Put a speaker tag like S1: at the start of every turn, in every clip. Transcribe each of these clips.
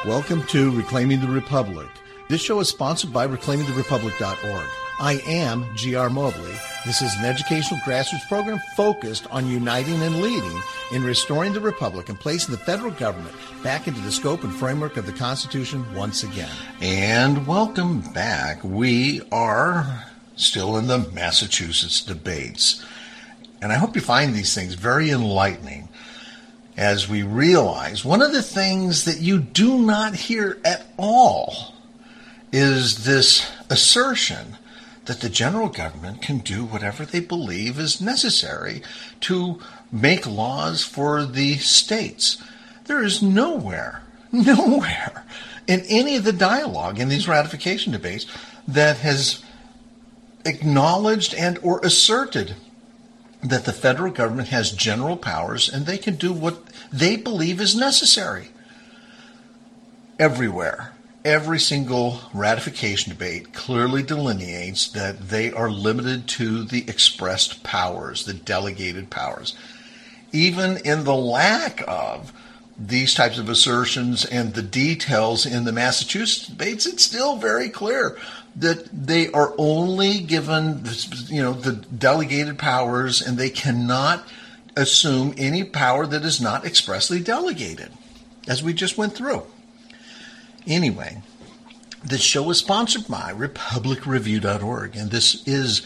S1: Welcome to Reclaiming the Republic. This show is sponsored by ReclaimingTheRepublic.org. I am G.R. Mobley. This is an educational grassroots program focused on uniting and leading in restoring the Republic and placing the federal government back into the scope and framework of the Constitution once again.
S2: And welcome back. We are still in the Massachusetts debates. And I hope you find these things very enlightening as we realize one of the things that you do not hear at all is this assertion that the general government can do whatever they believe is necessary to make laws for the states. There is nowhere in any of the dialogue in these ratification debates that has acknowledged and or asserted that the federal government has general powers and they can do what they believe is necessary. Everywhere, every single ratification debate clearly delineates that they are limited to the expressed powers, the delegated powers. Even in the lack of these types of assertions and the details in the Massachusetts debates, it's still very clear that they are only given, the delegated powers, and they cannot assume any power that is not expressly delegated, as we just went through. Anyway, this show is sponsored by RepublicReview.org, and this is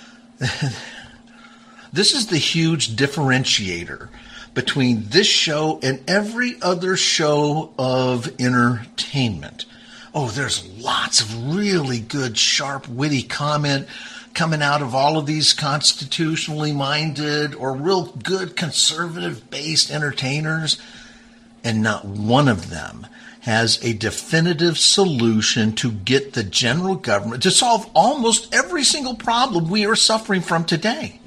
S2: the huge differentiator between this show and every other show of entertainment. Oh, there's lots of really good, sharp, witty comment coming out of all of these constitutionally minded or real good conservative-based entertainers, and not one of them has a definitive solution to get the general government to solve almost every single problem we are suffering from today.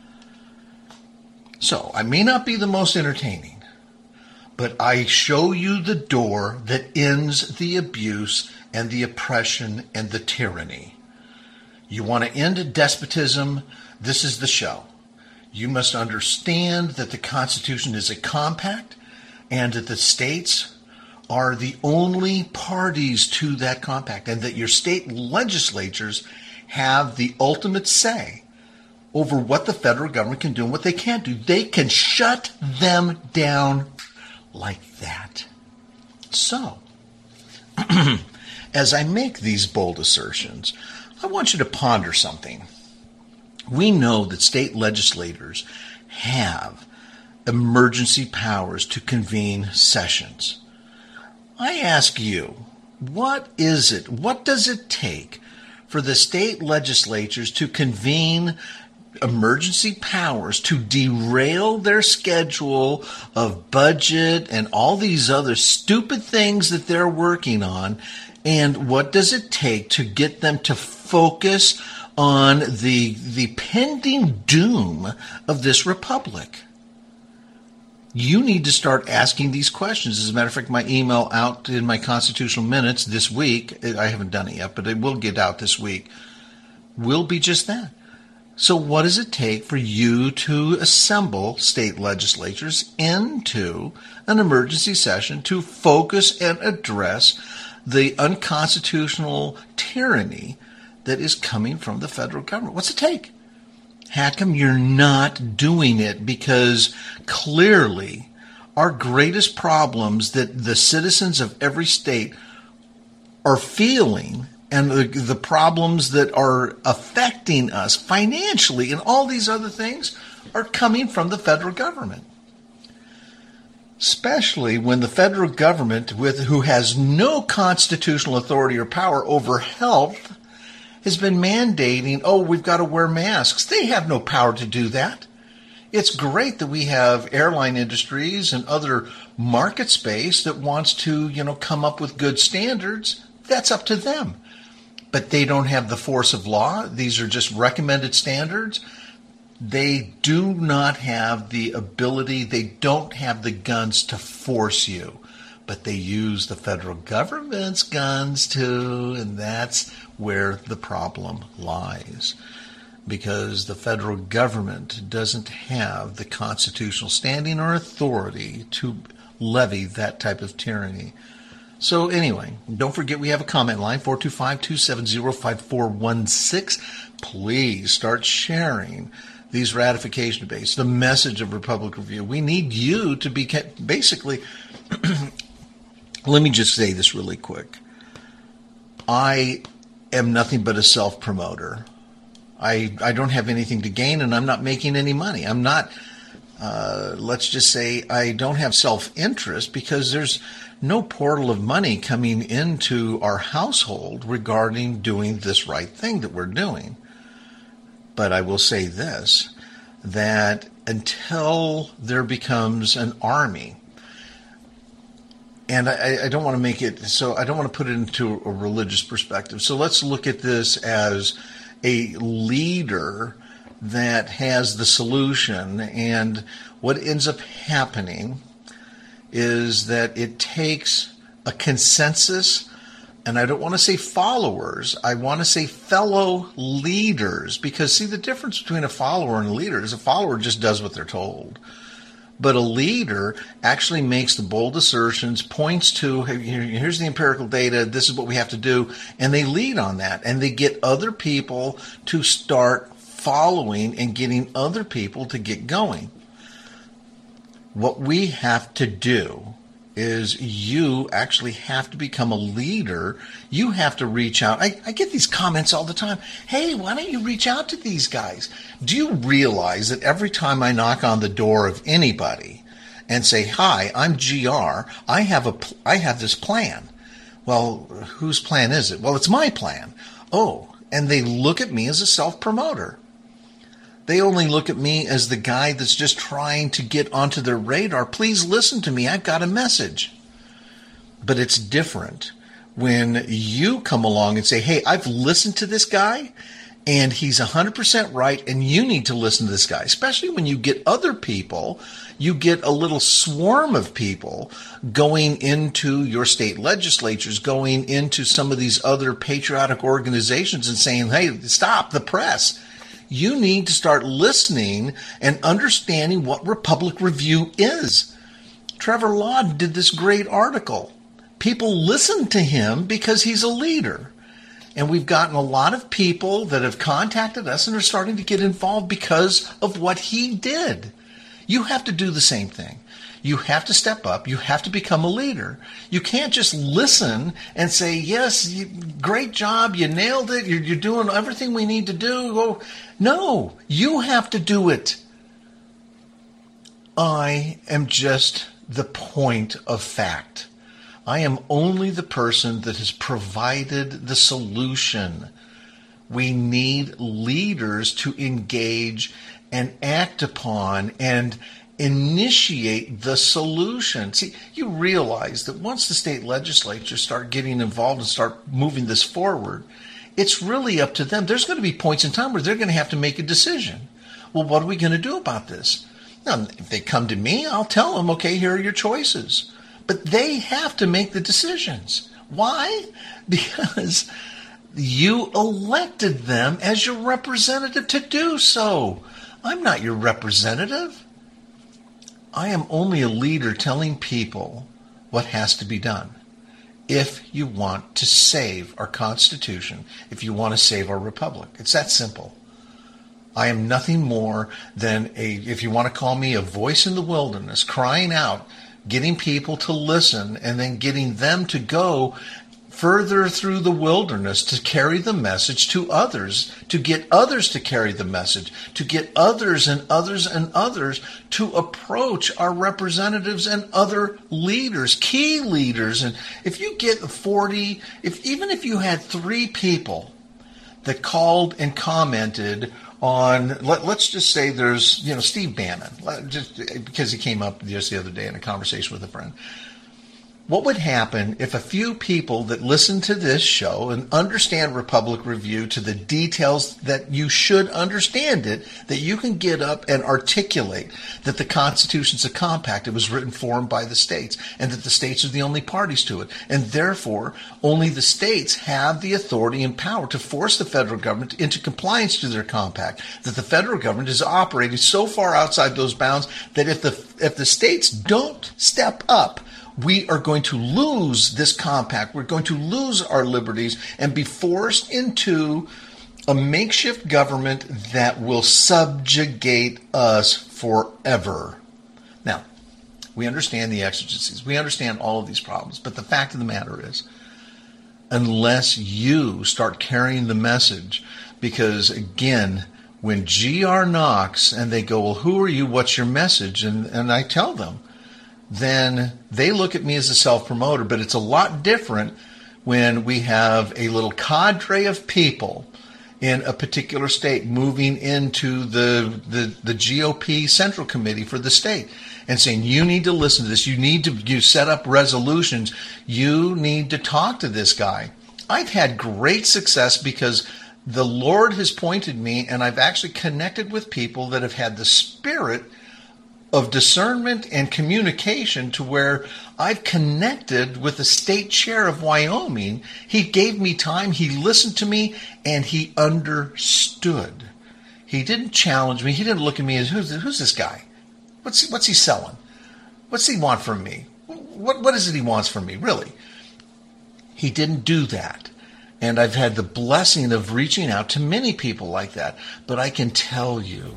S2: So, I may not be the most entertaining, but I show you the door that ends the abuse and the oppression and the tyranny. You want to end despotism? This is the show. You must understand that the Constitution is a compact and that the states are the only parties to that compact, and that your state legislatures have the ultimate say over what the federal government can do and what they can't do. They can shut them down like that. So, as I make these bold assertions, I want you to ponder something. We know that state legislators have emergency powers to convene sessions. I ask you, what does it take for the state legislatures to convene emergency powers to derail their schedule of budget and all these other stupid things that they're working on? And what does it take to get them to focus on the pending doom of this republic? You need to start asking these questions. As a matter of fact, my email out in my Constitutional Minutes this week, I haven't done it yet, but it will get out this week, will be just that. So what does it take for you to assemble state legislatures into an emergency session to focus and address the unconstitutional tyranny that is coming from the federal government? What's it take? How come you're not doing it? Because clearly our greatest problems that the citizens of every state are feeling, and the problems that are affecting us financially and all these other things, are coming from the federal government. Especially when the federal government, who has no constitutional authority or power over health, has been mandating, we've got to wear masks. They have no power to do that. It's great that we have airline industries and other market space that wants to, come up with good standards. That's up to them. But they don't have the force of law. These are just recommended standards. They do not have the ability, they don't have the guns to force you. But they use the federal government's guns too, and that's where the problem lies. Because the federal government doesn't have the constitutional standing or authority to levy that type of tyranny. So anyway, don't forget we have a comment line, 425-270-5416. Please start sharing these ratification debates, the message of Republic Review. We need you to be basically, let me just say this really quick. I am nothing but a self-promoter. I don't have anything to gain, and I'm not making any money. I'm not, let's just say I don't have self-interest because there's no portal of money coming into our household regarding doing this right thing that we're doing. But I will say this, that until there becomes an army, and I don't want to make it, so I don't want to put it into a religious perspective. So let's look at this as a leader that has the solution, and what ends up happening is that it takes a consensus, and I don't want to say followers, I want to say fellow leaders, because see, the difference between a follower and a leader is a follower just does what they're told. But a leader actually makes the bold assertions, points to, hey, here's the empirical data, this is what we have to do, and they lead on that, and they get other people to start following and getting other people to get going. What we have to do is you actually have to become a leader. You have to reach out. I get these comments all the time. Hey, why don't you reach out to these guys? Do you realize that every time I knock on the door of anybody and say, hi, I'm GR, I have this plan. Well, whose plan is it? Well, it's my plan. Oh, and they look at me as a self-promoter. They only look at me as the guy that's just trying to get onto their radar. Please listen to me. I've got a message. But it's different when you come along and say, hey, I've listened to this guy and he's 100% right and you need to listen to this guy. Especially when you get other people, you get a little swarm of people going into your state legislatures, going into some of these other patriotic organizations and saying, hey, stop the press. You need to start listening and understanding what Republic Review is. Trevor Laud did this great article. People listen to him because he's a leader. And we've gotten a lot of people that have contacted us and are starting to get involved because of what he did. You have to do the same thing. You have to step up. You have to become a leader. You can't just listen and say, yes, great job. You nailed it. You're doing everything we need to do. Oh, no, you have to do it. I am just the point of fact. I am only the person that has provided the solution. We need leaders to engage and act upon and initiate the solution. See, you realize that once the state legislatures start getting involved and start moving this forward, it's really up to them. There's going to be points in time where they're going to have to make a decision. Well, what are we going to do about this? Now, if they come to me, I'll tell them, okay, here are your choices. But they have to make the decisions. Why? Because you elected them as your representative to do so. I'm not your representative. I am only a leader telling people what has to be done. If you want to save our Constitution, if you want to save our republic. It's that simple. I am nothing more than if you want to call me a voice in the wilderness, crying out, getting people to listen, and then getting them to go further through the wilderness to carry the message to others, to get others to carry the message, to get others and others and others to approach our representatives and other leaders, key leaders. And if you get 40, even if you had 3 people that called and commented on, let's just say there's, Steve Bannon, just because he came up just the other day in a conversation with a friend. What would happen if a few people that listen to this show and understand Republic Review to the details that you should understand it, that you can get up and articulate that the Constitution's a compact, it was written for and by the states, and that the states are the only parties to it, and therefore only the states have the authority and power to force the federal government into compliance to their compact, that the federal government is operating so far outside those bounds that if the states don't step up, we are going to lose this compact. We're going to lose our liberties and be forced into a makeshift government that will subjugate us forever. Now, we understand the exigencies. We understand all of these problems. But the fact of the matter is, unless you start carrying the message, because again, when GR knocks and they go, well, who are you? What's your message? And I tell them, then they look at me as a self-promoter. But it's a lot different when we have a little cadre of people in a particular state moving into the GOP Central Committee for the state and saying, you need to listen to this. You set up resolutions. You need to talk to this guy. I've had great success because the Lord has pointed me, and I've actually connected with people that have had the spirit of discernment and communication to where I've connected with the state chair of Wyoming. He gave me time, he listened to me, and he understood. He didn't challenge me. He didn't look at me as, who's this guy? What's he selling? What's he want from me? What is it he wants from me, really? He didn't do that. And I've had the blessing of reaching out to many people like that. But I can tell you,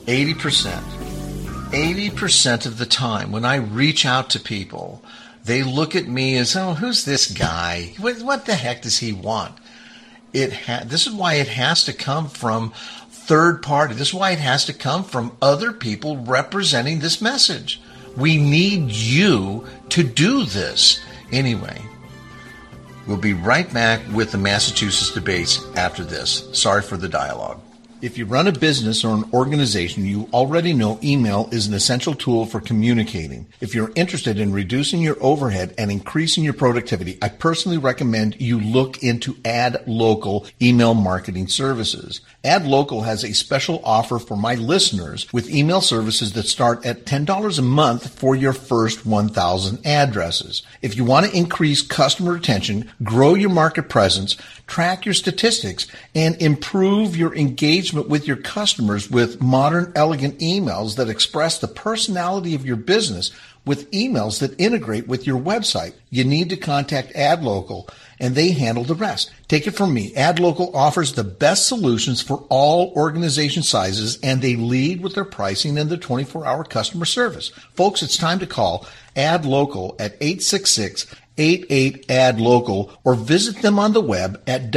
S2: 80% of the time when I reach out to people, they look at me as, oh, who's this guy? What the heck does he want? This is why it has to come from third party. This is why it has to come from other people representing this message. We need you to do this. Anyway, we'll be right back with the Massachusetts debates after this. Sorry for the dialogue. If you run a business or an organization, you already know email is an essential tool for communicating. If you're interested in reducing your overhead and increasing your productivity, I personally recommend you look into AdLocal email marketing services. AdLocal has a special offer for my listeners with email services that start at $10 a month for your first 1,000 addresses. If you want to increase customer retention, grow your market presence, track your statistics, and improve your engagement with your customers with modern, elegant emails that express the personality of your business with emails that integrate with your website, you need to contact AdLocal, and they handle the rest. Take it from me. AdLocal offers the best solutions for all organization sizes, and they lead with their pricing and their 24-hour customer service. Folks, it's time to call AdLocal at 866-88-ADLOCAL or visit them on the web at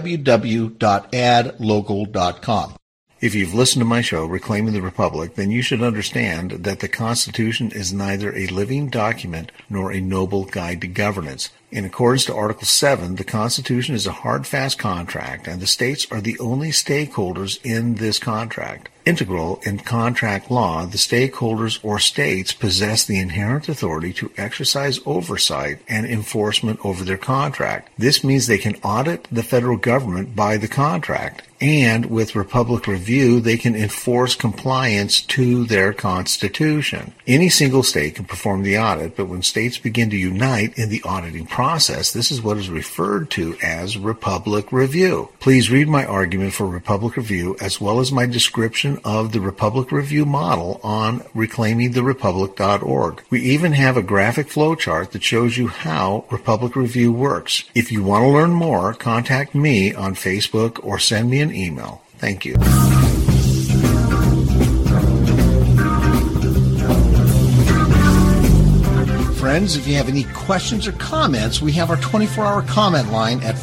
S2: www.adlocal.com. If you've listened to my show, Reclaiming the Republic, then you should understand that the Constitution is neither a living document nor a noble guide to governance. In accordance to Article 7, the Constitution is a hard, fast contract, and the states are the only stakeholders in this contract. Integral in contract law, the stakeholders or states possess the inherent authority to exercise oversight and enforcement over their contract. This means they can audit the federal government by the contract, and with Republic Review, they can enforce compliance to their Constitution. Any single state can perform the audit, but when states begin to unite in the auditing process, this is what is referred to as Republic Review. Please read my argument for Republic Review as well as my description of the Republic Review model on reclaimingtherepublic.org. We even have a graphic flowchart that shows you how Republic Review works. If you want to learn more, contact me on Facebook or send me an email. Thank you.
S1: Friends, if you have any questions or comments, we have our 24-hour comment line at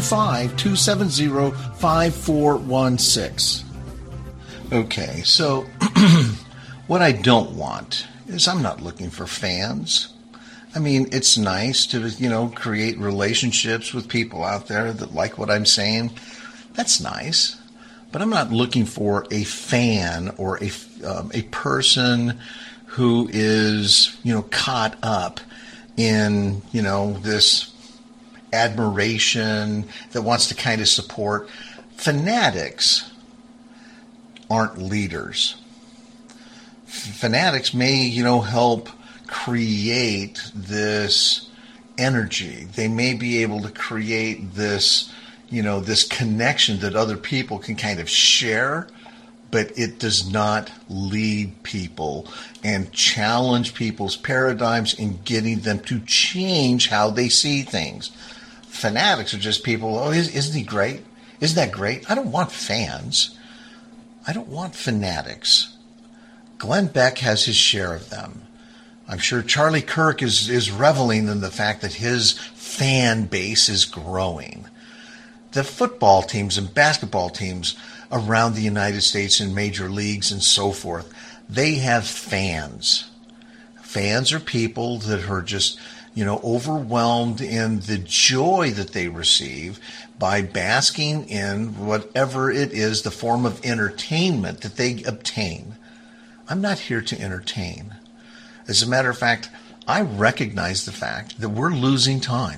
S1: 425-270-5416.
S2: Okay, so what I don't want is I'm not looking for fans. I mean, it's nice to, create relationships with people out there that like what I'm saying. That's nice. But I'm not looking for a fan or a person who is, caught up in, this admiration that wants to kind of support. Fanatics aren't leaders. Fanatics may, help create this energy. They may be able to create this, this connection that other people can kind of share. but it does not lead people and challenge people's paradigms in getting them to change how they see things. Fanatics are just people, oh, isn't he great? Isn't that great? I don't want fans. I don't want fanatics. Glenn Beck has his share of them. I'm sure Charlie Kirk is reveling in the fact that his fan base is growing. The football teams and basketball teams around the United States in major leagues and so forth, they have fans. Fans are people that are just, overwhelmed in the joy that they receive by basking in whatever it is, the form of entertainment that they obtain. I'm not here to entertain. As a matter of fact, I recognize the fact that we're losing time.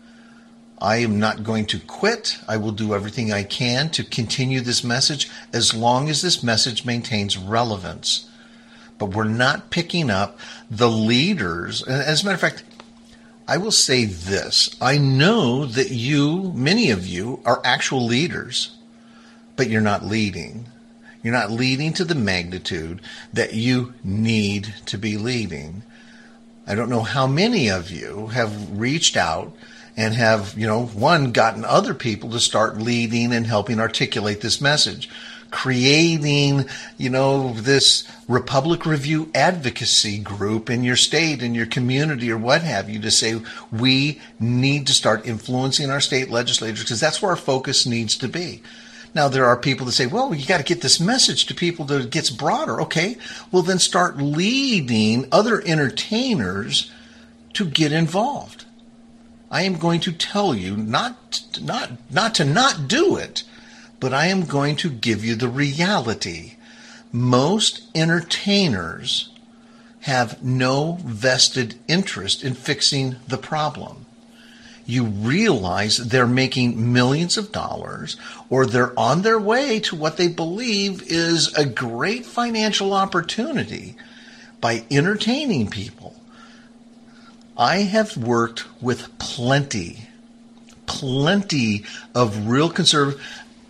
S2: I am not going to quit. I will do everything I can to continue this message as long as this message maintains relevance. But we're not picking up the leaders. And as a matter of fact, I will say this. I know that many of you, are actual leaders, but you're not leading. You're not leading to the magnitude that you need to be leading. I don't know how many of you have reached out and have, gotten other people to start leading and helping articulate this message, creating, this Republic Review advocacy group in your state, in your community, or what have you, to say we need to start influencing our state legislators because that's where our focus needs to be. Now, there are people that say, well, you got to get this message to people that it gets broader. Okay, well, then start leading other entertainers to get involved. I am going to tell you not to not do it, but I am going to give you the reality. Most entertainers have no vested interest in fixing the problem. You realize they're making millions of dollars, or they're on their way to what they believe is a great financial opportunity by entertaining people. I have worked with plenty of real conservative.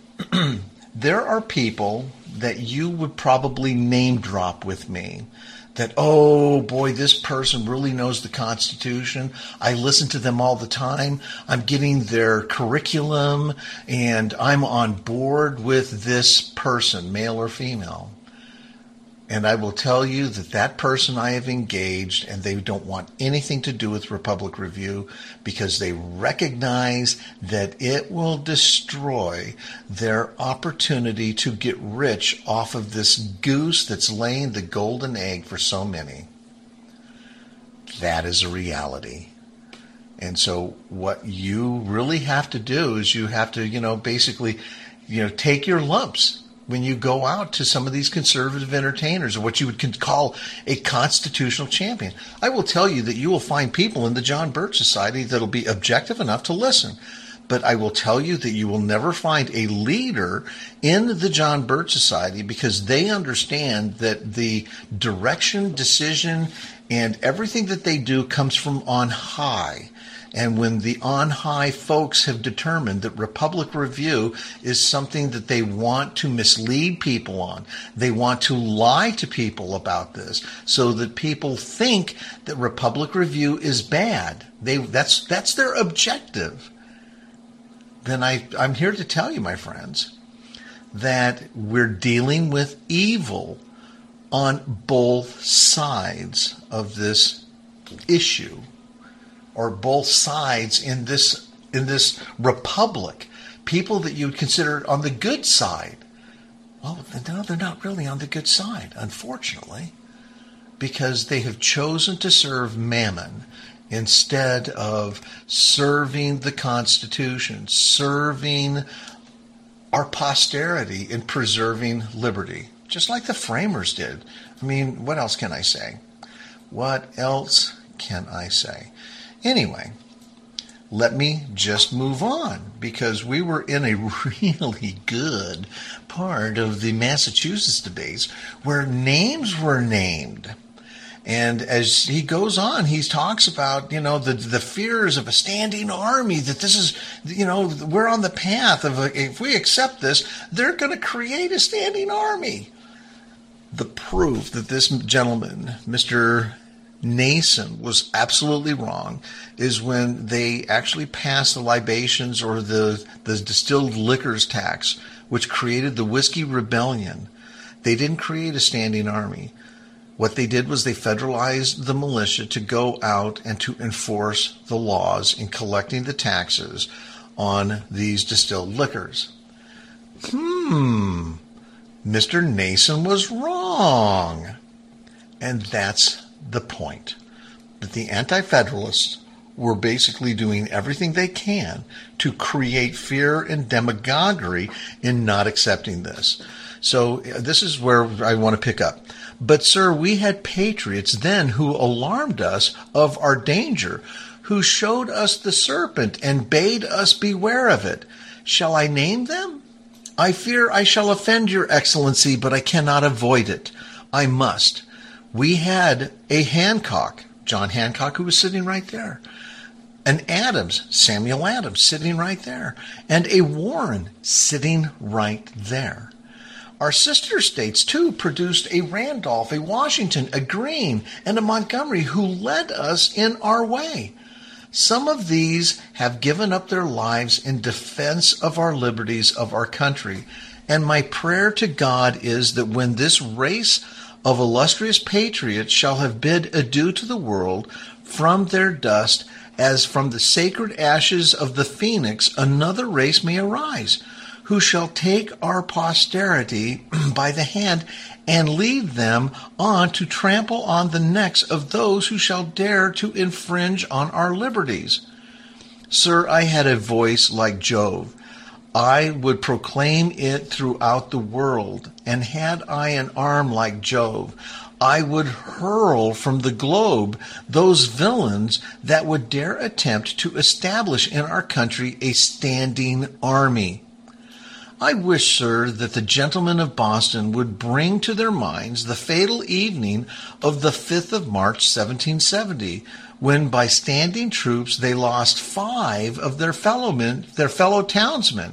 S2: There are people that you would probably name drop with me that, oh boy, this person really knows the Constitution. I listen to them all the time. I'm getting their curriculum and I'm on board with this person, male or female. And I will tell you that that person I have engaged, and they don't want anything to do with Republic Review because they recognize that it will destroy their opportunity to get rich off of this goose that's laying the golden egg for so many. That is a reality. And so what you really have to do is you have to, basically, take your lumps when you go out to some of these conservative entertainers, or what you would call a constitutional champion. I will tell you that you will find people in the John Birch Society that will be objective enough to listen. But I will tell you that you will never find a leader in the John Birch Society, because they understand that the direction, decision, and everything that they do comes from on high. And when the on-high folks have determined that Republic Review is something that they want to mislead people on, they want to lie to people about this so that people think that Republic Review is bad. That's their objective. Then I'm here to tell you, my friends, that we're dealing with evil on both sides of this issue, or both sides in this republic. People that you would consider on the good side. Well, no, they're not really on the good side, unfortunately, because they have chosen to serve mammon instead of serving the Constitution, serving our posterity, and preserving liberty, just like the framers did. I mean, what else can I say? What else can I say? Anyway, let me just move on, because we were in a really good part of the Massachusetts debates where names were named. And as he goes on, he talks about, the fears of a standing army, that this is, we're on the path of, if we accept this, they're going to create a standing army. The proof that this gentleman, Mr. Nason, was absolutely wrong is when they actually passed the libations or the distilled liquors tax, which created the Whiskey Rebellion. They didn't create a standing army. What they did was they federalized the militia to go out and to enforce the laws in collecting the taxes on these distilled liquors. Mr. Nason was wrong. And that's the point. That the Anti-Federalists were basically doing everything they can to create fear and demagoguery in not accepting this. So this is where I want to pick up. But, sir, we had patriots then who alarmed us of our danger, who showed us the serpent and bade us beware of it. Shall I name them? I fear I shall offend your excellency, but I cannot avoid it. I must. We had a Hancock, John Hancock, who was sitting right there. An Adams, Samuel Adams, sitting right there. And a Warren sitting right there. Our sister states, too, produced a Randolph, a Washington, a Greene, and a Montgomery who led us in our way. Some of these have given up their lives in defense of our liberties, of our country. And my prayer to God is that when this race of illustrious patriots shall have bid adieu to the world from their dust, as from the sacred ashes of the phoenix, another race may arise, who shall take our posterity by the hand and lead them on to trample on the necks of those who shall dare to infringe on our liberties. Sir, I had a voice like Jove. I would proclaim it throughout the world, and had I an arm like Jove, I would hurl from the globe those villains that would dare attempt to establish in our country a standing army. I wish, sir, that the gentlemen of Boston would bring to their minds the fatal evening of the 5th of March, 1770, when by standing troops they lost 5 of their fellow townsmen.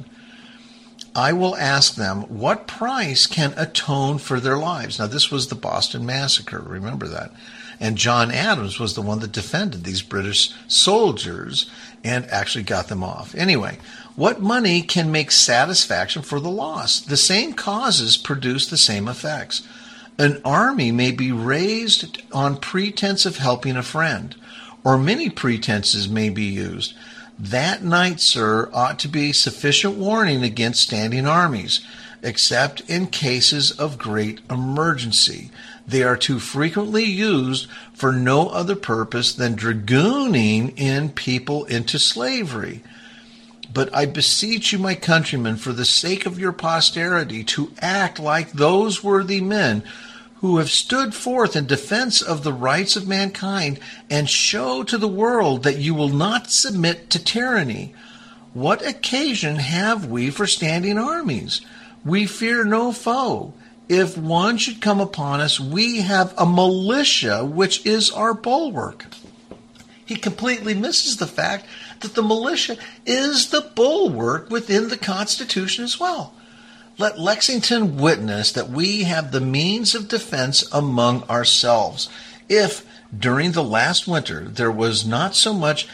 S2: I will ask them what price can atone for their lives. Now, this was the Boston Massacre, remember that. And John Adams was the one that defended these British soldiers and actually got them off. Anyway, what money can make satisfaction for the loss? The same causes produce the same effects. An army may be raised on pretense of helping a friend, or many pretenses may be used. That night, sir, ought to be sufficient warning against standing armies, except in cases of great emergency. They are too frequently used for no other purpose than dragooning in people into slavery. But I beseech you, my countrymen, for the sake of your posterity, to act like those worthy men who have stood forth in defense of the rights of mankind, and show to the world that you will not submit to tyranny. What occasion have we for standing armies? We fear no foe. If one should come upon us, we have a militia which is our bulwark. He completely misses the fact that the militia is the bulwark within the Constitution as well. Let Lexington witness that we have the means of defense among ourselves. If, during the last winter, there was not so much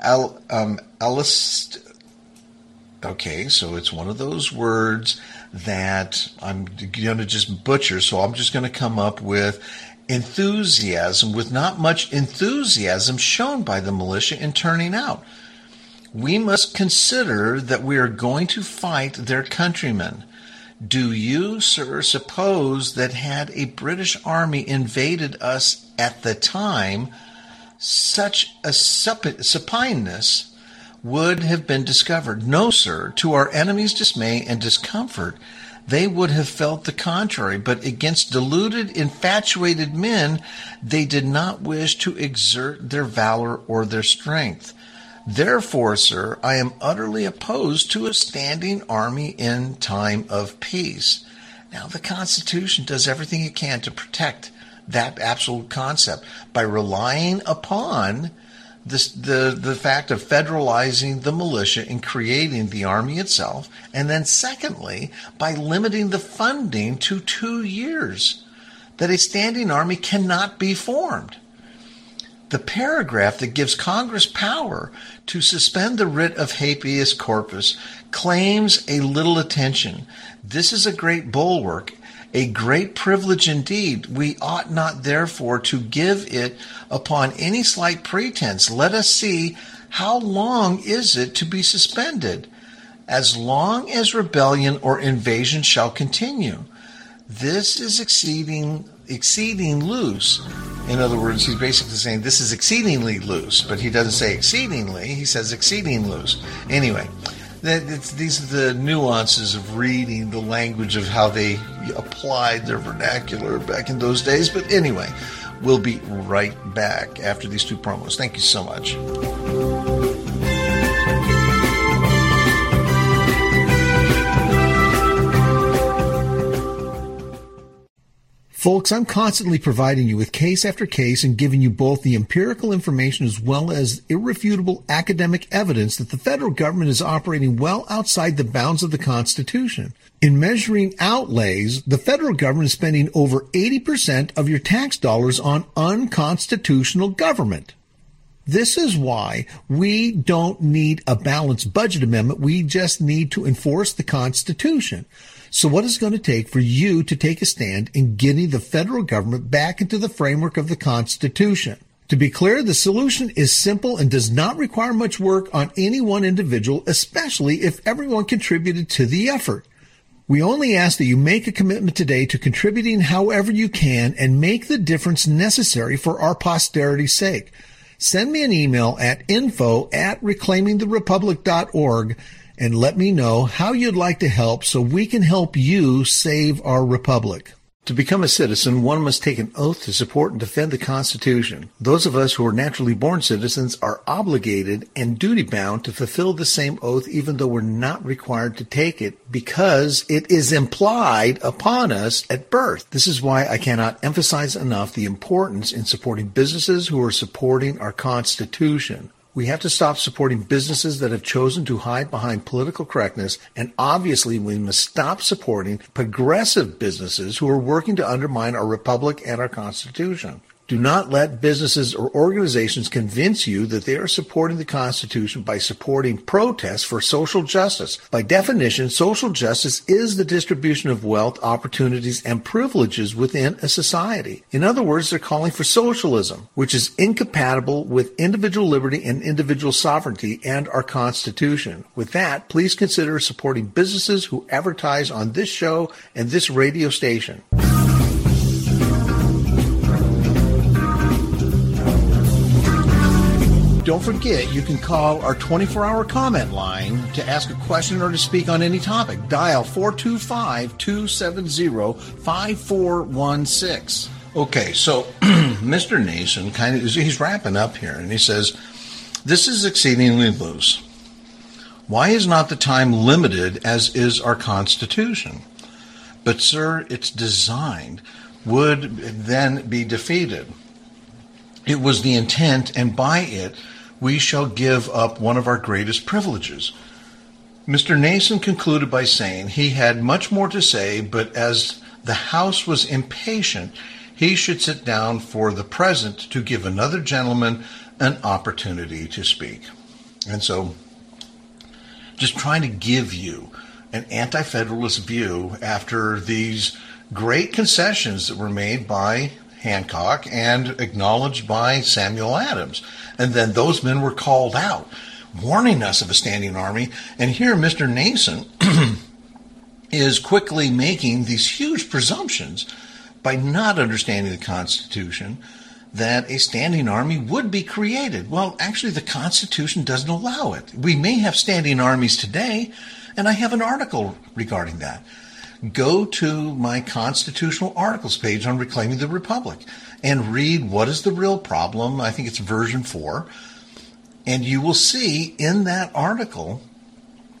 S2: okay, so it's one of those words that I'm going to just butcher, so I'm just going to come up with enthusiasm, with not much enthusiasm shown by the militia in turning out. We must consider that we are going to fight their countrymen. Do you, sir, suppose that had a British army invaded us at the time, such a supineness would have been discovered? No, sir. To our enemies' dismay and discomfort, they would have felt the contrary. But against deluded, infatuated men, they did not wish to exert their valor or their strength. Therefore, sir, I am utterly opposed to a standing army in time of peace. Now, the Constitution does everything it can to protect that absolute concept by relying upon the fact of federalizing the militia and creating the Army itself, and then secondly, by limiting the funding to 2 years, that a standing army cannot be formed. The paragraph that gives Congress power to suspend the writ of habeas corpus claims a little attention. This is a great bulwark, a great privilege indeed. We ought not, therefore, to give it upon any slight pretense. Let us see, how long is it to be suspended? As long as rebellion or invasion shall continue. This is exceeding loose. In other words, he's basically saying this is exceedingly loose, but he doesn't say exceedingly, he says exceeding loose. Anyway, these are the nuances of reading the language of how they applied their vernacular back in those days. But anyway, we'll be right back after these two promos. Thank you so much.
S1: Folks, I'm constantly providing you with case after case and giving you both the empirical information as well as irrefutable academic evidence that the federal government is operating well outside the bounds of the Constitution. In measuring outlays, the federal government is spending over 80% of your tax dollars on unconstitutional government. This is why we don't need a balanced budget amendment. We just need to enforce the Constitution. So what is it going to take for you to take a stand in getting the federal government back into the framework of the Constitution? To be clear, the solution is simple and does not require much work on any one individual, especially if everyone contributed to the effort. We only ask that you make a commitment today to contributing however you can and make the difference necessary for our posterity's sake. Send me an email at info@reclaimingtherepublic.org and let me know how you'd like to help so we can help you save our republic. To become a citizen, one must take an oath to support and defend the Constitution. Those of us who are naturally born citizens are obligated and duty-bound to fulfill the same oath even though we're not required to take it because it is implied upon us at birth. This is why I cannot emphasize enough the importance in supporting businesses who are supporting our Constitution. We have to stop supporting businesses that have chosen to hide behind political correctness, and obviously we must stop supporting progressive businesses who are working to undermine our republic and our Constitution. Do not let businesses or organizations convince you that they are supporting the Constitution by supporting protests for social justice. By definition, social justice is the distribution of wealth, opportunities, and privileges within a society. In other words, they're calling for socialism, which is incompatible with individual liberty and individual sovereignty and our Constitution. With that, please consider supporting businesses who advertise on this show and this radio station. Don't forget, you can call our 24-hour comment line to ask a question or to speak on any topic. Dial 425-270-5416.
S2: Okay, so Mr. Nason he's wrapping up here, and he says, this is exceedingly loose. Why is not the time limited as is our Constitution? But, sir, its design would then be defeated. It was the intent, and by it we shall give up one of our greatest privileges. Mr. Nason concluded by saying he had much more to say, but as the House was impatient, he should sit down for the present to give another gentleman an opportunity to speak. And so, just trying to give you an anti-federalist view after these great concessions that were made by Hancock and acknowledged by Samuel Adams. And then those men were called out, warning us of a standing army. And here Mr. Nason is quickly making these huge presumptions by not understanding the Constitution that a standing army would be created. Well, actually, the Constitution doesn't allow it. We may have standing armies today, and I have an article regarding that. Go to my constitutional articles page on Reclaiming the Republic and read What is the Real Problem? I think it's version 4. And you will see in that article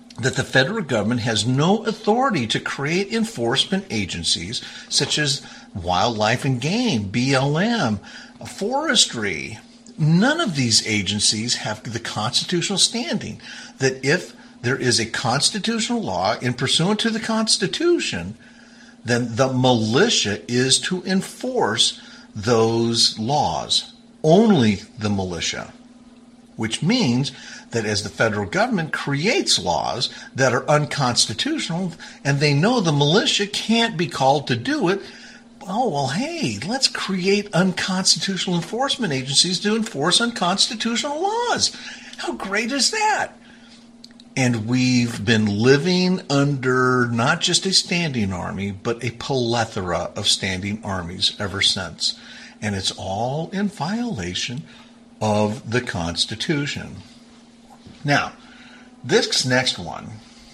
S2: that the federal government has no authority to create enforcement agencies such as wildlife and game, BLM, forestry. None of these agencies have the constitutional standing that if there is a constitutional law in pursuant to the Constitution, then the militia is to enforce those laws. Only the militia. Which means that as the federal government creates laws that are unconstitutional and they know the militia can't be called to do it, oh, well, hey, let's create unconstitutional enforcement agencies to enforce unconstitutional laws. How great is that? And we've been living under not just a standing army, but a plethora of standing armies ever since. And it's all in violation of the Constitution. Now, this next one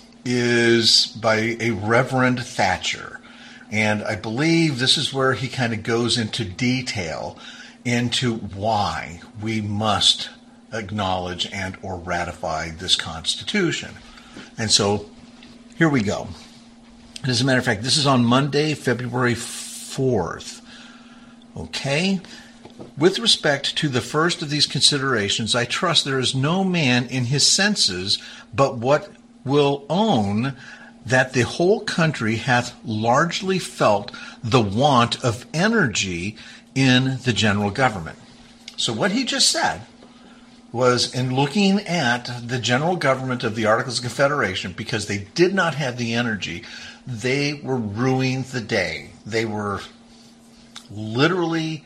S2: is by a Reverend Thatcher. And I believe this is where he kind of goes into detail into why we must acknowledge and or ratify this Constitution. And so here we go. And as a matter of fact, this is on Monday, February 4th. Okay? With respect to the first of these considerations, I trust there is no man in his senses but what will own that the whole country hath largely felt the want of energy in the general government. So what he just said was, in looking at the general government of the Articles of Confederation, because they did not have the energy, they were ruining the day. They were literally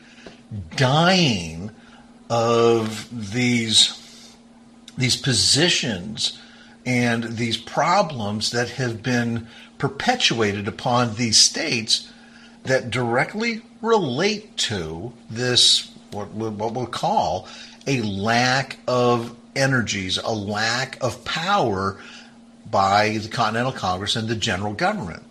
S2: dying of these positions and these problems that have been perpetuated upon these states that directly relate to this, what we'll call a lack of energies, a lack of power by the Continental Congress and the general government.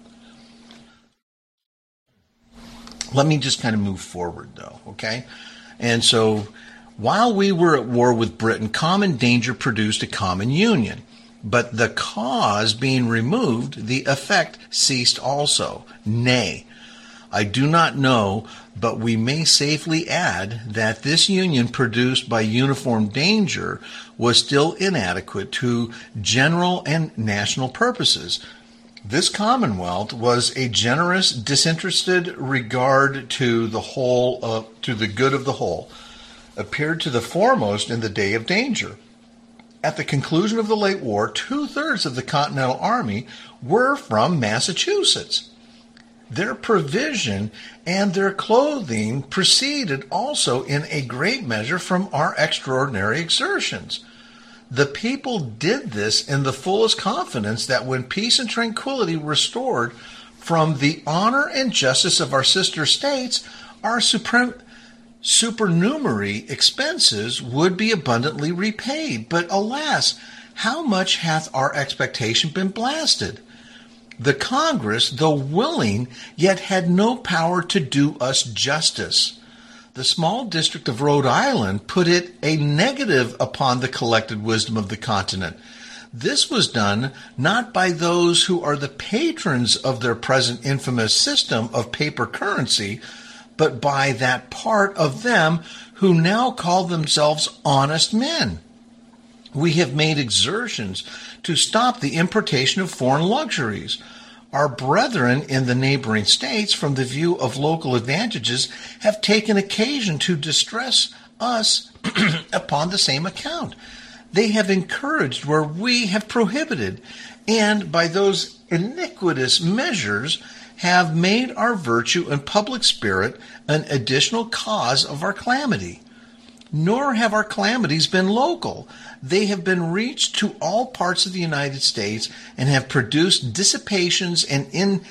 S2: Let me just kind of move forward, though, okay? And so, while we were at war with Britain, common danger produced a common union. But the cause being removed, the effect ceased also. Nay, I do not know, but we may safely add that this union produced by uniform danger was still inadequate to general and national purposes. This commonwealth was a generous, disinterested regard to the whole, to the good of the whole, appeared to the foremost in the day of danger. At the conclusion of the late war, 2/3 of the Continental Army were from Massachusetts. Their provision and their clothing proceeded also in a great measure from our extraordinary exertions. The people did this in the fullest confidence that when peace and tranquility were restored from the honor and justice of our sister states, our supernumerary expenses would be abundantly repaid. But alas, how much hath our expectation been blasted? The Congress, though willing, yet had no power to do us justice. The small district of Rhode Island put it a negative upon the collected wisdom of the continent. This was done not by those who are the patrons of their present infamous system of paper currency, but by that part of them who now call themselves honest men. We have made exertions to stop the importation of foreign luxuries. Our brethren in the neighboring states, from the view of local advantages, have taken occasion to distress us upon the same account. They have encouraged where we have prohibited, and by those iniquitous measures have made our virtue and public spirit an additional cause of our calamity. Nor have our calamities been local. They have been reached to all parts of the United States and have produced dissipations and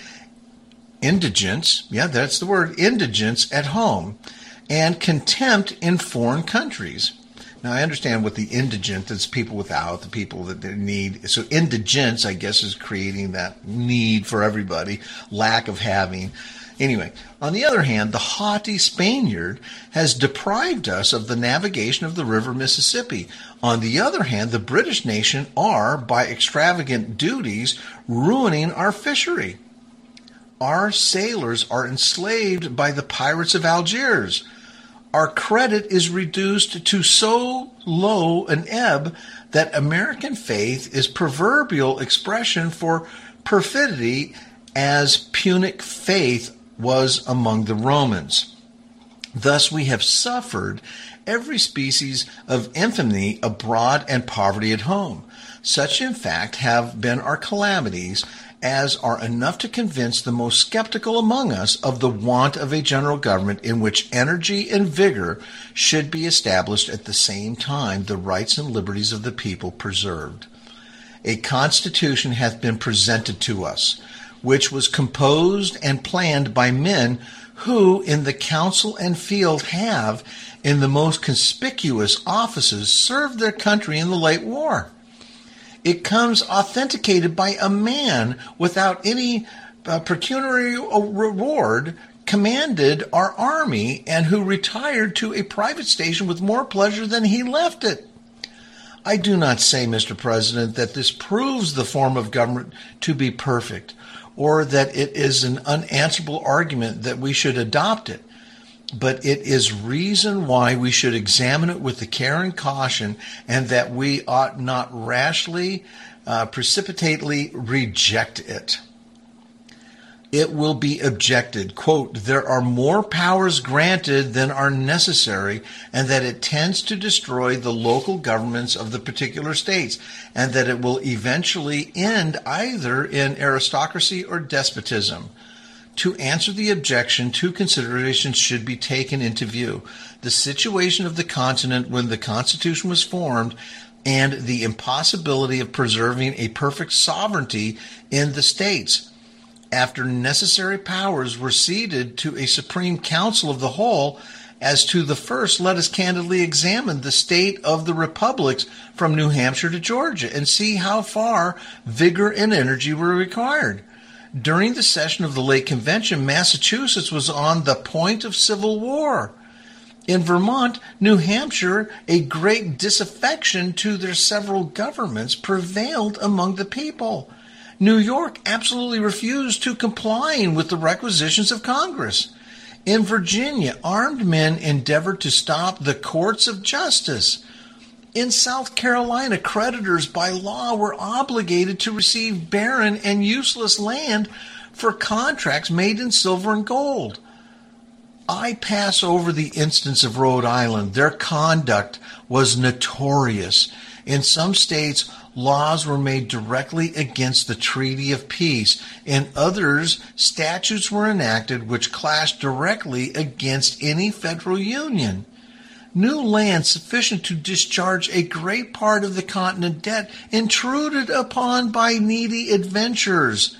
S2: indigence, that's the word, indigence at home, and contempt in foreign countries. Now, I understand what the indigent is, people without, the people that they need. So indigence, I guess, is creating that need for everybody, lack of having. Anyway, on the other hand, the haughty Spaniard has deprived us of the navigation of the river Mississippi. On the other hand, the British nation are, by extravagant duties, ruining our fishery. Our sailors are enslaved by the pirates of Algiers. Our credit is reduced to so low an ebb that American faith is proverbial expression for perfidy, as Punic faith was among the Romans. Thus we have suffered every species of infamy abroad and poverty at home. Such, in fact, have been our calamities, as are enough to convince the most skeptical among us of the want of a general government in which energy and vigor should be established, at the same time the rights and liberties of the people preserved. A constitution hath been presented to us, which was composed and planned by men who in the council and field have, in the most conspicuous offices, served their country in the late war. It comes authenticated by a man without any pecuniary reward, commanded our army, and who retired to a private station with more pleasure than he left it. I do not say, Mr. President, that this proves the form of government to be perfect, or that it is an unanswerable argument that we should adopt it. But it is reason why we should examine it with the care and caution, and that we ought not rashly, precipitately reject it. It will be objected, quote, there are more powers granted than are necessary, and that it tends to destroy the local governments of the particular states, and that it will eventually end either in aristocracy or despotism. To answer the objection, two considerations should be taken into view: the situation of the continent when the Constitution was formed, and the impossibility of preserving a perfect sovereignty in the states. After necessary powers were ceded to a Supreme Council of the whole, as to the first, let us candidly examine the state of the republics from New Hampshire to Georgia, and see how far vigor and energy were required. During the session of the late convention, Massachusetts was on the point of civil war. In Vermont, New Hampshire, a great disaffection to their several governments prevailed among the people. New York absolutely refused to comply with the requisitions of Congress. In Virginia, armed men endeavored to stop the courts of justice. In South Carolina, creditors by law were obligated to receive barren and useless land for contracts made in silver and gold. I pass over the instance of Rhode Island. Their conduct was notorious. In some states, laws were made directly against the Treaty of Peace. In others, statutes were enacted which clashed directly against any federal union. New land sufficient to discharge a great part of the continent debt intruded upon by needy adventurers.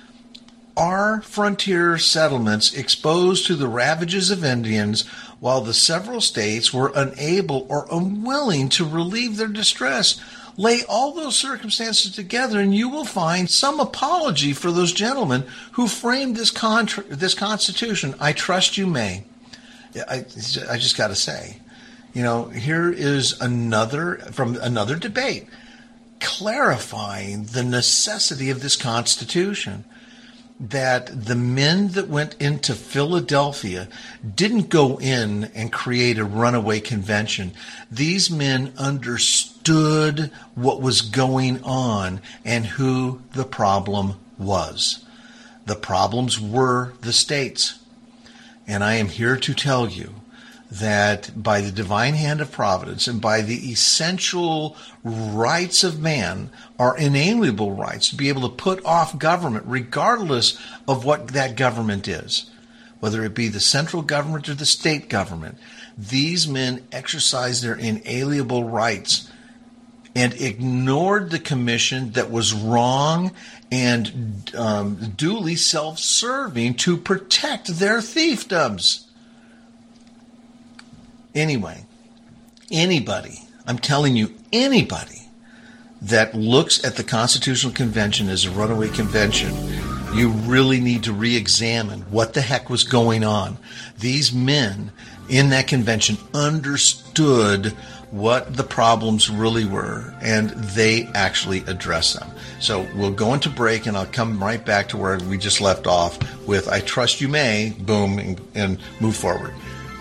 S2: Our frontier settlements exposed to the ravages of Indians, while the several states were unable or unwilling to relieve their distress. Lay all those circumstances together, and you will find some apology for those gentlemen who framed this Constitution. I trust you may. I just got to say. Here is from another debate, clarifying the necessity of this Constitution, that the men that went into Philadelphia didn't go in and create a runaway convention. These men understood what was going on and who the problem was. The problems were the states. And I am here to tell you that by the divine hand of providence and by the essential rights of man, our inalienable rights to be able to put off government regardless of what that government is, whether it be the central government or the state government, these men exercised their inalienable rights and ignored the commission that was wrong and duly self-serving to protect their fiefdoms. Anyway, anybody I'm telling you, anybody that looks at the Constitutional Convention as a runaway convention, you really need to re-examine what the heck was going on. These men in that convention understood what the problems really were, and they actually addressed them. So we'll go into break, and I'll come right back to where we just left off with I Trust You May, boom, and move forward.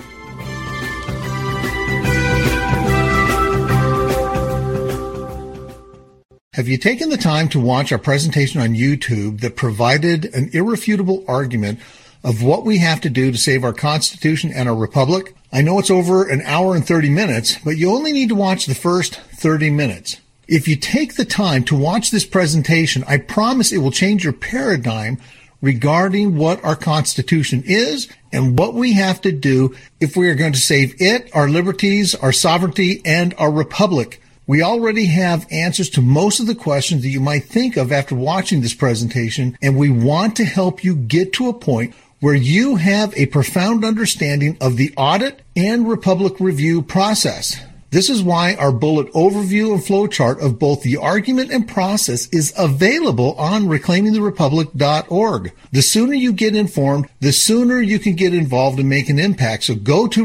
S1: Have you taken the time to watch our presentation on YouTube that provided an irrefutable argument of what we have to do to save our Constitution and our Republic? I know it's over an hour and 30 minutes, but you only need to watch the first 30 minutes. If you take the time to watch this presentation, I promise it will change your paradigm regarding what our Constitution is and what we have to do if we are going to save it, our liberties, our sovereignty, and our Republic. We already have answers to most of the questions that you might think of after watching this presentation, and we want to help you get to a point where you have a profound understanding of the audit and Republic review process. This is why our bullet overview and flowchart of both the argument and process is available on reclaimingtherepublic.org. The sooner you get informed, the sooner you can get involved and make an impact. So go to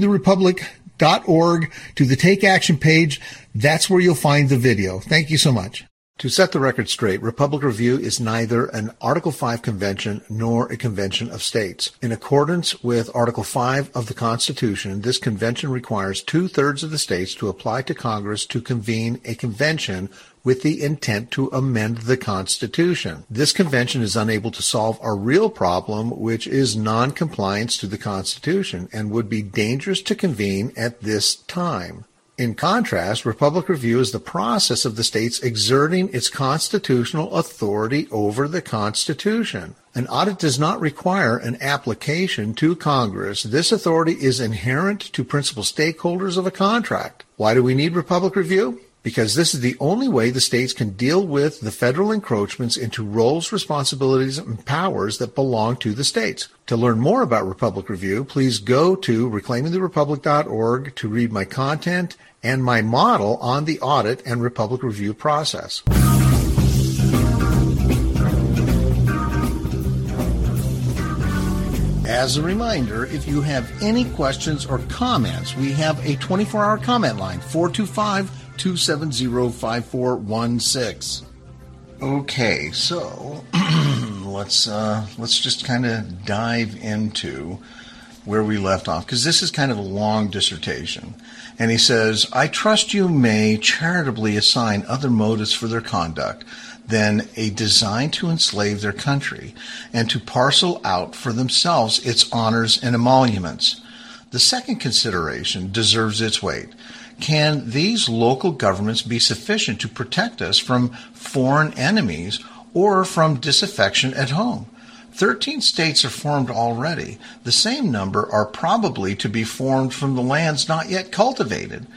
S1: reclaimingtherepublic.org to the Take Action page. That's where you'll find the video. Thank you so much. To set the record straight, Republic Review is neither an Article 5 convention nor a convention of states. In accordance with Article 5 of the Constitution, this convention requires 2/3 of the states to apply to Congress to convene a convention with the intent to amend the Constitution. This convention is unable to solve our real problem, which is non-compliance to the Constitution, and would be dangerous to convene at this time. In contrast, Republic Review is the process of the states exerting its constitutional authority over the Constitution. An audit does not require an application to Congress. This authority is inherent to principal stakeholders of a contract. Why do we need Republic Review? Because this is the only way the states can deal with the federal encroachments into roles, responsibilities, and powers that belong to the states. To learn more about Republic Review, please go to reclaimingtherepublic.org to read my content and my model on the audit and Republic Review process. As a reminder, if you have any questions or comments, we have a 24-hour comment line, 425-270-5416. Okay, so let's just kind of dive into where we left off, because this is kind of a long dissertation. And he says, I trust you may charitably assign other motives for their conduct than a design to enslave their country and to parcel out for themselves its honors and emoluments. The second consideration deserves its weight. Can these local governments be sufficient to protect us from foreign enemies or from disaffection at home? 13 states are formed already. The same number are probably to be formed from the lands not yet cultivated.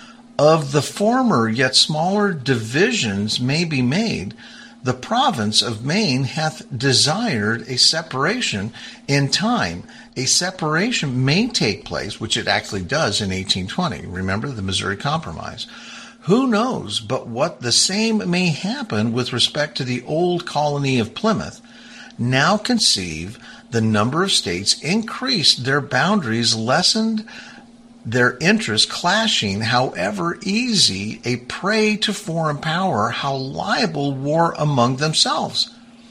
S1: Of the former yet smaller divisions may be made, the province of Maine hath desired a separation in time. A separation may take place, which it actually does in 1820. Remember the Missouri Compromise. Who knows but what the same may happen with respect to the old colony of Plymouth. Now conceive the number of states increased, their boundaries lessened, their interests clashing, however easy a prey to foreign power, how liable war among themselves.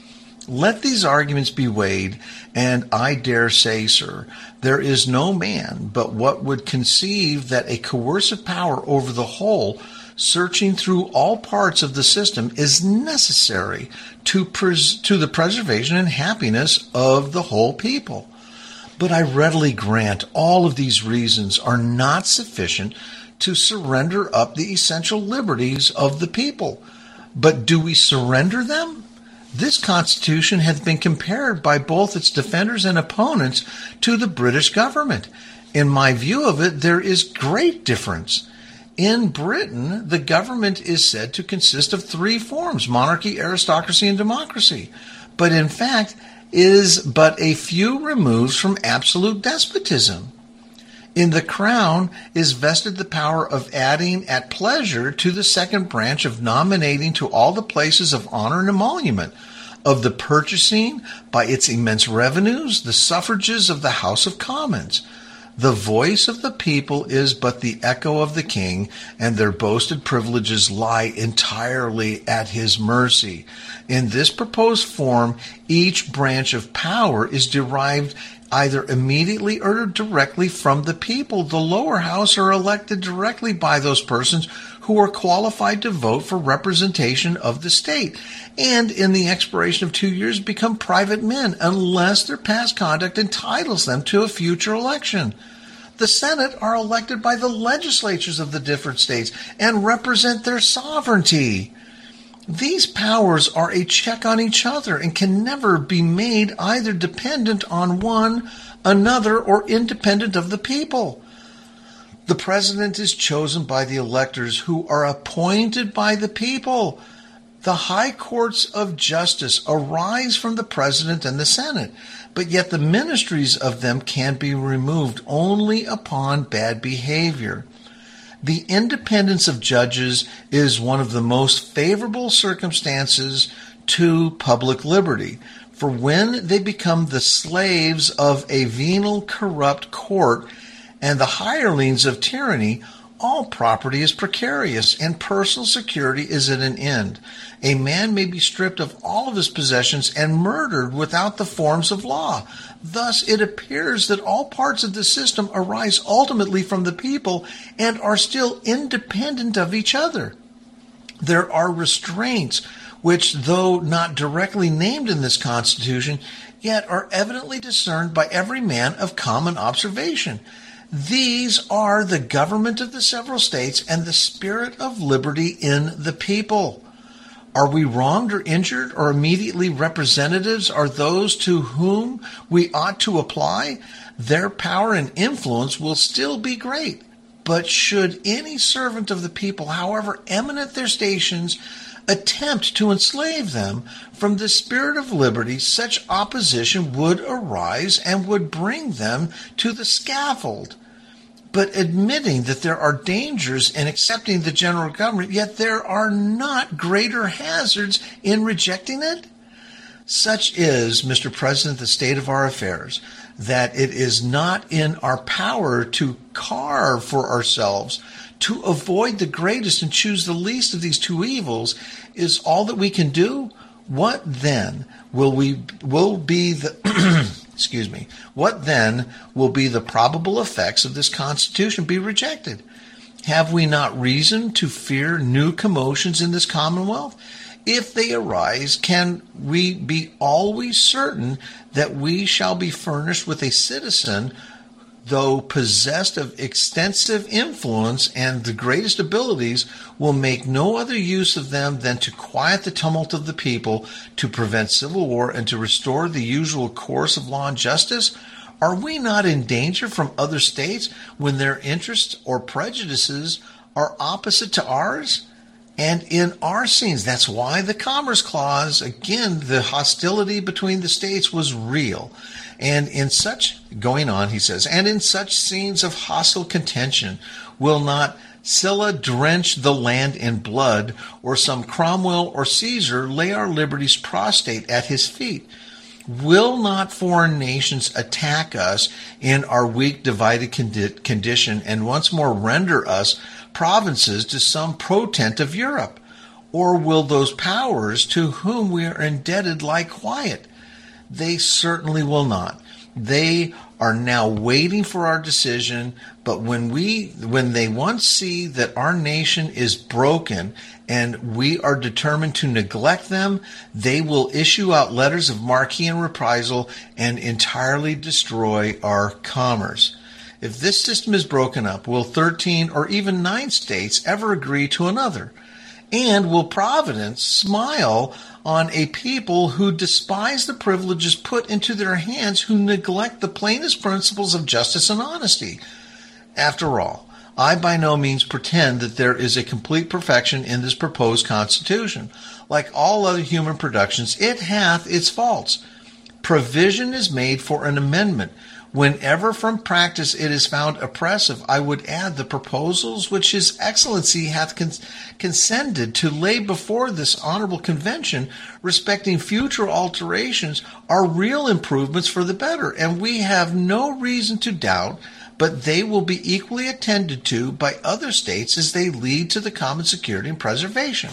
S1: Let these arguments be weighed, and I dare say, sir, there is no man but what would conceive that a coercive power over the whole, searching through all parts of the system, is necessary to the preservation and happiness of the whole people. But I readily grant all of these reasons are not sufficient to surrender up the essential liberties of the people. But do we surrender them? This Constitution hath been compared by both its defenders and opponents to the British government. In my view of it, there is great difference. In Britain, the government is said to consist of 3 forms, monarchy, aristocracy, and democracy. But in fact, is but a few removes from absolute despotism.
S2: In the crown is vested the power of adding at pleasure to the second branch, of nominating to all the places of honor and emolument, of the purchasing by its immense revenues the suffrages of the House of Commons. The voice of the people is but the echo of the king, and their boasted privileges lie entirely at his mercy. In this proposed form, each branch of power is derived either immediately or directly from the people. The lower house are elected directly by those persons who are qualified to vote for representation of the state, and in the expiration of 2 years become private men, unless their past conduct entitles them to a future election. The Senate are elected by the legislatures of the different states and represent their sovereignty. These powers are a check on each other and can never be made either dependent on one another or independent of the people. The president is chosen by the electors, who are appointed by the people. The high courts of justice arise from the president and the Senate, but yet the ministries of them can be removed only upon bad behavior. The independence of judges is one of the most favorable circumstances to public liberty, for when they become the slaves of a venal, corrupt court and the hirelings of tyranny, all property is precarious and personal security is at an end. A man may be stripped of all of his possessions and murdered without the forms of law. Thus, it appears that all parts of the system arise ultimately from the people and are still independent of each other. There are restraints which, though not directly named in this Constitution, yet are evidently discerned by every man of common observation. These are the government of the several states and the spirit of liberty in the people. Are we wronged or injured, or immediately representatives are those to whom we ought to apply? Their power and influence will still be great. But should any servant of the people, however eminent their stations, attempt to enslave them from the spirit of liberty, such opposition would arise and would bring them to the scaffold. But admitting that there are dangers in accepting the general government, yet there are not greater hazards in rejecting it? Such is, Mr. President, the state of our affairs, that it is not in our power to carve for ourselves. To avoid the greatest and choose the least of these two evils is all that we can do. What then will be the What then will be the probable effects of this Constitution be rejected? Have we not reason to fear new commotions in this Commonwealth? If they arise, can we be always certain that we shall be furnished with a citizen, though possessed of extensive influence and the greatest abilities, will make no other use of them than to quiet the tumult of the people, to prevent civil war, and to restore the usual course of law and justice? Are we not in danger from other states when their interests or prejudices are opposite to ours? And in our scenes, that's why the Commerce Clause, again, the hostility between the states was real. And in such, going on, he says, and in such scenes of hostile contention, will not Scylla drench the land in blood, or some Cromwell or Caesar lay our liberties prostrate at his feet? Will not foreign nations attack us in our weak, divided condition and once more render us provinces to some potentate of Europe? Or will those powers to whom we are indebted lie quiet? They certainly will not. They are now waiting for our decision, but when they once see that our nation is broken and we are determined to neglect them, they will issue out letters of marque and reprisal and entirely destroy our commerce. If this system is broken up, will 13 or even 9 states ever agree to another? And will Providence smile on a people who despise the privileges put into their hands, who neglect the plainest principles of justice and honesty? After all, I by no means pretend that there is a complete perfection in this proposed Constitution. Like all other human productions, it hath its faults. Provision is made for an amendment, Whenever from practice it is found oppressive, I would add the proposals which His Excellency hath consented to lay before this honorable convention respecting future alterations are real improvements for the better, and we have no reason to doubt but they will be equally attended to by other states as they lead to the common security and preservation.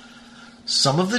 S2: Some of the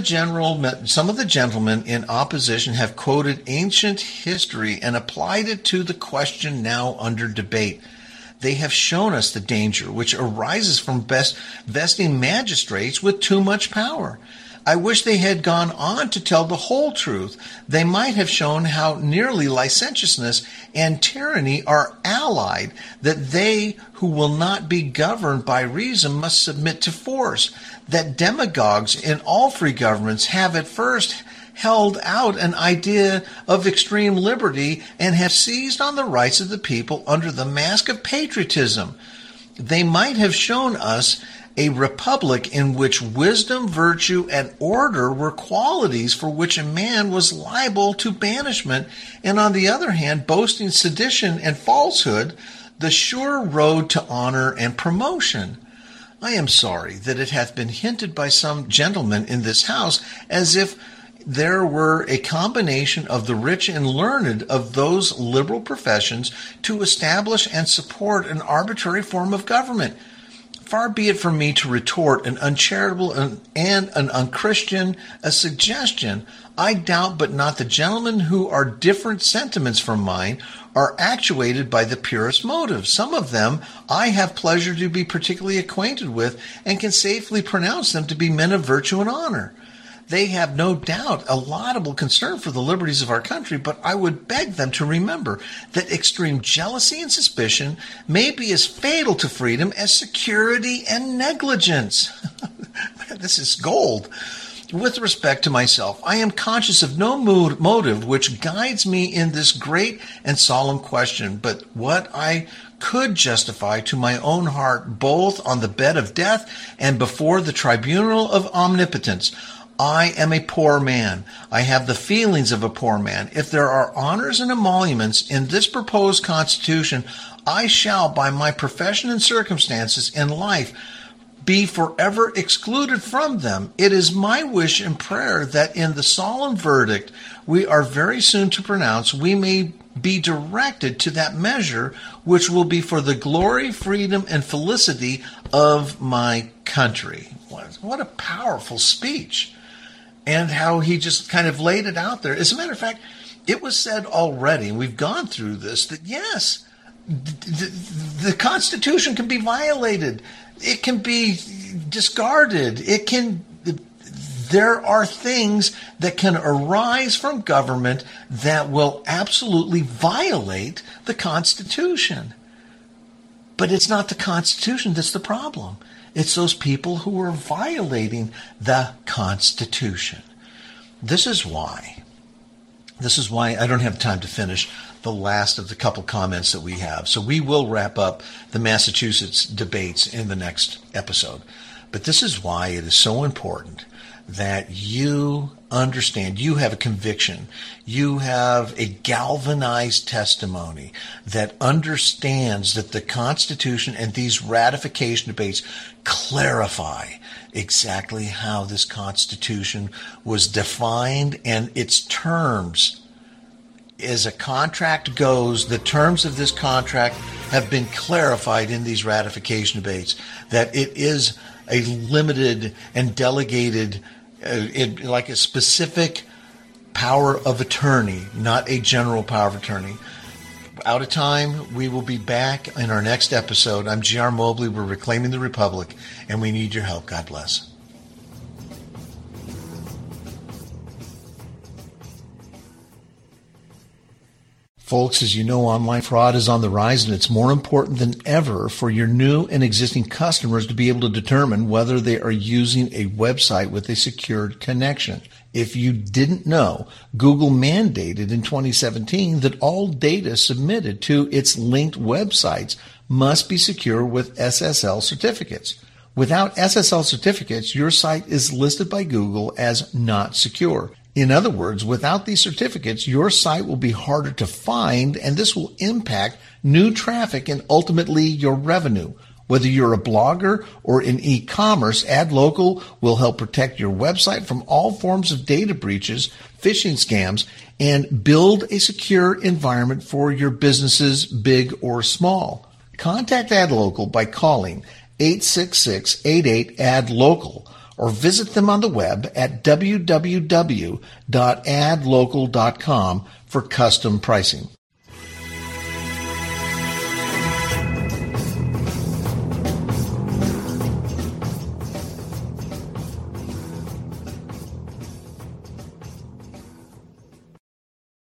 S2: gentlemen in opposition have quoted ancient history and applied it to the question now under debate. They have shown us the danger which arises from vesting magistrates with too much power. I wish they had gone on to tell the whole truth. They might have shown how nearly licentiousness and tyranny are allied, that they who will not be governed by reason must submit to force, that demagogues in all free governments have at first held out an idea of extreme liberty and have seized on the rights of the people under the mask of patriotism. They might have shown us a republic in which wisdom, virtue, and order were qualities for which a man was liable to banishment, and on the other hand, boasting sedition and falsehood, the sure road to honor and promotion. I am sorry that it hath been hinted by some gentlemen in this house as if there were a combination of the rich and learned of those liberal professions to establish and support an arbitrary form of government. Far be it from me to retort an uncharitable and an unchristian a suggestion. I doubt but not the gentlemen who are different sentiments from mine are actuated by the purest motives. Some of them I have pleasure to be particularly acquainted with and can safely pronounce them to be men of virtue and honor. They have no doubt a laudable concern for the liberties of our country, but I would beg them to remember that extreme jealousy and suspicion may be as fatal to freedom as security and negligence. This is gold. With respect to myself, I am conscious of no motive which guides me in this great and solemn question, but what I could justify to my own heart both on the bed of death and before the tribunal of omnipotence. I am a poor man. I have the feelings of a poor man. If there are honors and emoluments in this proposed Constitution, I shall, by my profession and circumstances in life, be forever excluded from them. It is my wish and prayer that in the solemn verdict we are very soon to pronounce, we may be directed to that measure which will be for the glory, freedom, and felicity of my country. What a powerful speech. And how he just kind of laid it out there. As a matter of fact, it was said already, and we've gone through this, that yes, the Constitution can be violated. It can be discarded. There are things that can arise from government that will absolutely violate the Constitution. But it's not the Constitution that's the problem. It's those people who are violating the Constitution. This is why I don't have time to finish the last of the couple comments that we have. So we will wrap up the Massachusetts debates in the next episode. But this is why it is so important that you understand, you have a conviction, you have a galvanized testimony that understands that the Constitution and these ratification debates clarify exactly how this Constitution was defined and its terms. As a contract goes, the terms of this contract have been clarified in these ratification debates, that it is a limited and delegated, like a specific power of attorney, not a general power of attorney. Out of time, we will be back in our next episode. I'm G.R. Mobley. We're Reclaiming the Republic, and we need your help. God bless. Folks, as you know, online fraud is on the rise, and it's more important than ever for your new and existing customers to be able to determine whether they are using a website with a secured connection. If you didn't know, Google mandated in 2017 that all data submitted to its linked websites must be secure with SSL certificates. Without SSL certificates, your site is listed by Google as not secure.
S1: In other words, without these certificates, your site will be harder to find, and this will impact new traffic and ultimately your revenue. Whether you're a blogger or in e-commerce, AdLocal will help protect your website from all forms of data breaches, phishing scams, and build a secure environment for your businesses, big or small. Contact AdLocal by calling 866-88-ADLOCAL or visit them on the web at www.adlocal.com for custom pricing.